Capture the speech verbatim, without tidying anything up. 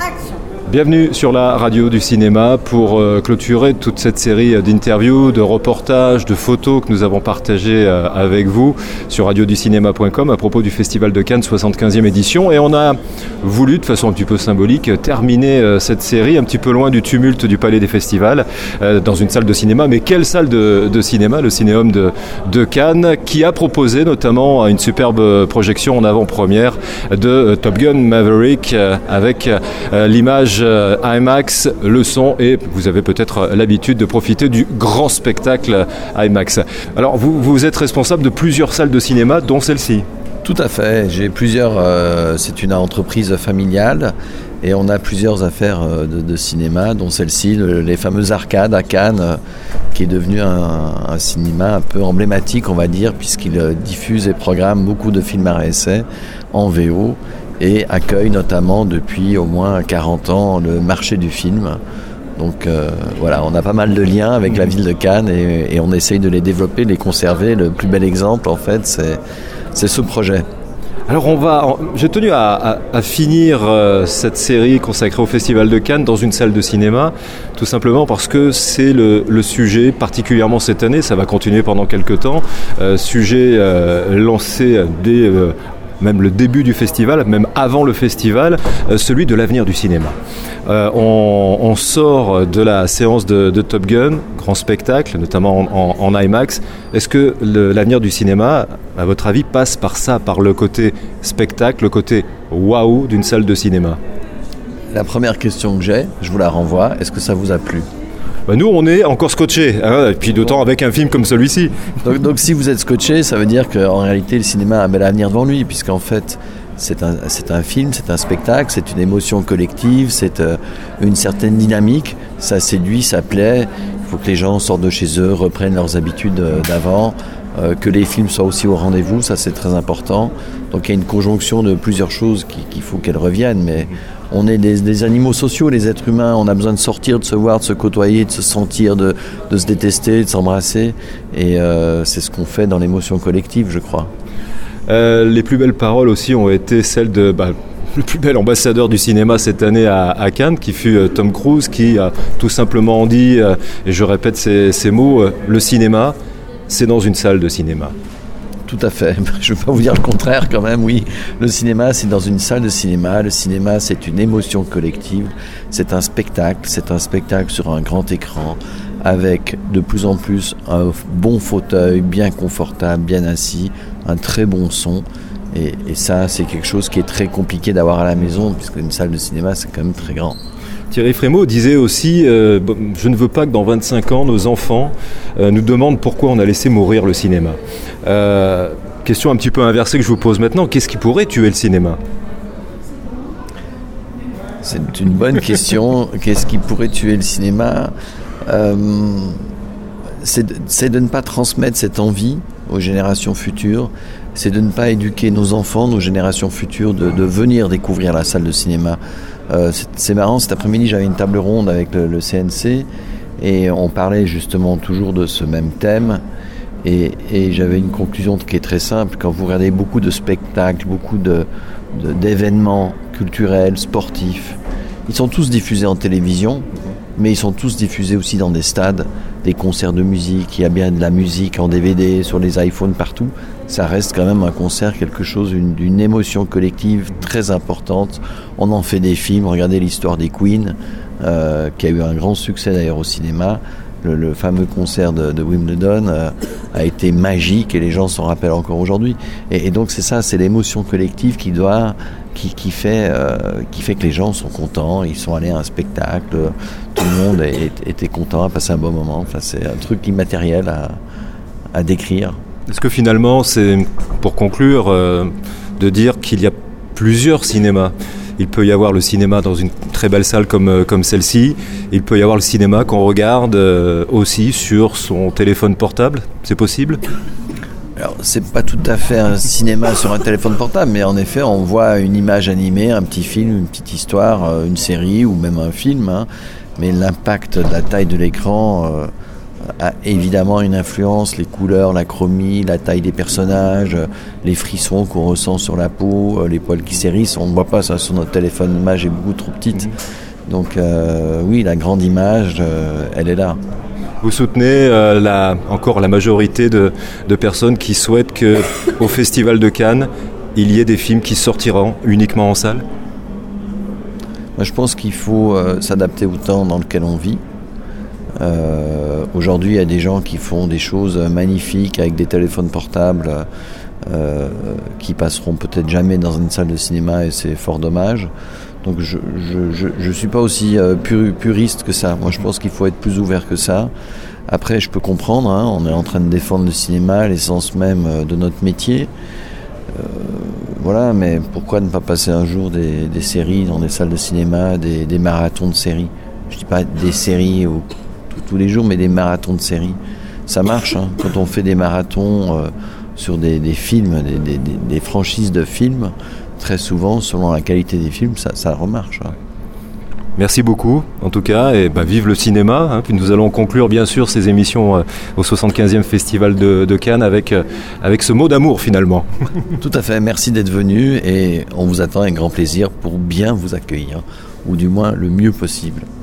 Bienvenue sur la radio du cinéma pour euh, clôturer toute cette série d'interviews, de reportages, de photos que nous avons partagées euh, avec vous sur radio du cinéma point com à propos du Festival de Cannes soixante-quinzième édition. Et on a voulu, de façon un petit peu symbolique, terminer euh, cette série un petit peu loin du tumulte du Palais des Festivals, euh, dans une salle de cinéma. Mais quelle salle de, de cinéma, le Cinéum de, de Cannes, qui a proposé notamment une superbe projection en avant-première de euh, Top Gun Maverick euh, avec euh, l'image IMAX, le son, et vous avez peut-être l'habitude de profiter du grand spectacle IMAX. Alors vous, vous êtes responsable de plusieurs salles de cinéma, dont celle-ci. Tout à fait, j'ai plusieurs, euh, c'est une entreprise familiale et on a plusieurs affaires de, de cinéma, dont celle-ci, le, les fameuses arcades à Cannes, euh, qui est devenu un, un cinéma un peu emblématique, on va dire, puisqu'il diffuse et programme beaucoup de films à essai en V O et accueille notamment depuis au moins quarante ans le marché du film. Donc euh, voilà, on a pas mal de liens avec la ville de Cannes et, et on essaye de les développer, de les conserver. Le plus bel exemple, en fait, c'est, c'est ce projet. Alors on va, j'ai tenu à, à, à finir euh, cette série consacrée au Festival de Cannes dans une salle de cinéma, tout simplement parce que c'est le, le sujet, particulièrement cette année, ça va continuer pendant quelques temps, euh, sujet euh, lancé dès... Euh, même le début du festival, même avant le festival, euh, celui de l'avenir du cinéma. Euh, on, on sort de la séance de, de Top Gun, grand spectacle, notamment en, en, en IMAX. Est-ce que le, l'avenir du cinéma, à votre avis, passe par ça, par le côté spectacle, le côté waouh d'une salle de cinéma ? La première question que j'ai, je vous la renvoie, est-ce que ça vous a plu ? Ben nous, on est encore scotchés, hein, et puis d'autant avec un film comme celui-ci. Donc, donc si vous êtes scotché, ça veut dire qu'en réalité, le cinéma a un bel avenir devant lui, puisqu'en fait, c'est un, c'est un film, c'est un spectacle, c'est une émotion collective, c'est euh, une certaine dynamique, ça séduit, ça plaît, il faut que les gens sortent de chez eux, reprennent leurs habitudes euh, d'avant, euh, que les films soient aussi au rendez-vous, ça c'est très important. Donc il y a une conjonction de plusieurs choses qui, qu'il faut qu'elles reviennent, mais on est des, des animaux sociaux, les êtres humains, on a besoin de sortir, de se voir, de se côtoyer, de se sentir, de, de se détester, de s'embrasser, et euh, c'est ce qu'on fait dans l'émotion collective, je crois. Euh, les plus belles paroles aussi ont été celles de... Bah, le plus bel ambassadeur du cinéma cette année à, à Cannes, qui fut euh, Tom Cruise, qui a tout simplement dit, euh, et je répète ces, ces mots, euh, le cinéma, c'est dans une salle de cinéma. Tout à fait. Je ne vais pas vous dire le contraire quand même, oui. Le cinéma, c'est dans une salle de cinéma. Le cinéma, c'est une émotion collective. C'est un spectacle. C'est un spectacle sur un grand écran avec de plus en plus un bon fauteuil, bien confortable, bien assis, un très bon son. Et, et ça, c'est quelque chose qui est très compliqué d'avoir à la maison, puisque une salle de cinéma, c'est quand même très grand. Thierry Frémaux disait aussi euh, « Je ne veux pas que dans vingt-cinq ans, nos enfants euh, nous demandent pourquoi on a laissé mourir le cinéma. Euh, » Question un petit peu inversée que je vous pose maintenant. Qu'est-ce qui pourrait tuer le cinéma ? C'est une bonne question. Qu'est-ce qui pourrait tuer le cinéma ? euh, c'est, de, c'est de ne pas transmettre cette envie aux générations futures. C'est de ne pas éduquer nos enfants, nos générations futures, de, de venir découvrir la salle de cinéma. Euh, c'est, c'est marrant, cet après-midi j'avais une table ronde avec le, le C N C et on parlait justement toujours de ce même thème et, et j'avais une conclusion qui est très simple. Quand vous regardez beaucoup de spectacles, beaucoup de, de, d'événements culturels, sportifs, ils sont tous diffusés en télévision, mais ils sont tous diffusés aussi dans des stades, des concerts de musique, il y a bien de la musique en D V D, sur les iPhones, partout. Ça reste quand même un concert, quelque chose, une, d'une émotion collective très importante. On en fait des films, regardez l'histoire des Queen, euh, qui a eu un grand succès d'ailleurs au cinéma. Le, le fameux concert de, de Wimbledon euh, a été magique et les gens s'en rappellent encore aujourd'hui. Et, et donc c'est ça, c'est l'émotion collective qui doit... Qui, qui, fait, euh, qui fait que les gens sont contents, ils sont allés à un spectacle, tout le monde est, était content, a passé un bon moment. Enfin, c'est un truc immatériel à, à décrire. Est-ce que finalement, c'est pour conclure, euh, de dire qu'il y a plusieurs cinémas ? Il peut y avoir le cinéma dans une très belle salle comme, comme celle-ci, il peut y avoir le cinéma qu'on regarde euh, aussi sur son téléphone portable, c'est possible ? Alors, c'est pas tout à fait un cinéma sur un téléphone portable, mais en effet, on voit une image animée, un petit film, une petite histoire, une série ou même un film, hein. Mais l'impact de la taille de l'écran euh, a évidemment une influence, les couleurs, la chromie, la taille des personnages, les frissons qu'on ressent sur la peau, les poils qui s'hérissent. On ne voit pas ça sur notre téléphone, l'image est beaucoup trop petite. Donc euh, oui, la grande image, euh, elle est là. Vous soutenez euh, la, encore la majorité de, de personnes qui souhaitent qu'au Festival de Cannes, il y ait des films qui sortiront uniquement en salle ? Moi, je pense qu'il faut euh, s'adapter au temps dans lequel on vit. Euh, aujourd'hui, il y a des gens qui font des choses magnifiques avec des téléphones portables euh, qui passeront peut-être jamais dans une salle de cinéma et c'est fort dommage. Donc je je, je, je suis pas aussi euh, pur, puriste que ça. Moi, je pense qu'il faut être plus ouvert que ça. Après, je peux comprendre, hein, on est en train de défendre le cinéma, l'essence même de notre métier. Euh, voilà, mais pourquoi ne pas passer un jour des, des séries dans des salles de cinéma, des, des marathons de séries ? Je dis pas des séries au, tous, tous les jours, mais des marathons de séries. Ça marche, hein, quand on fait des marathons euh, sur des, des films, des, des, des, des franchises de films. Très souvent, selon la qualité des films, ça, ça remarche. Hein. Merci beaucoup, en tout cas, et bah, vive le cinéma. Hein. Puis nous allons conclure, bien sûr, ces émissions euh, au soixante-quinzième Festival de, de Cannes avec, euh, avec ce mot d'amour, finalement. Tout à fait, merci d'être venu et on vous attend avec grand plaisir pour bien vous accueillir, ou du moins le mieux possible.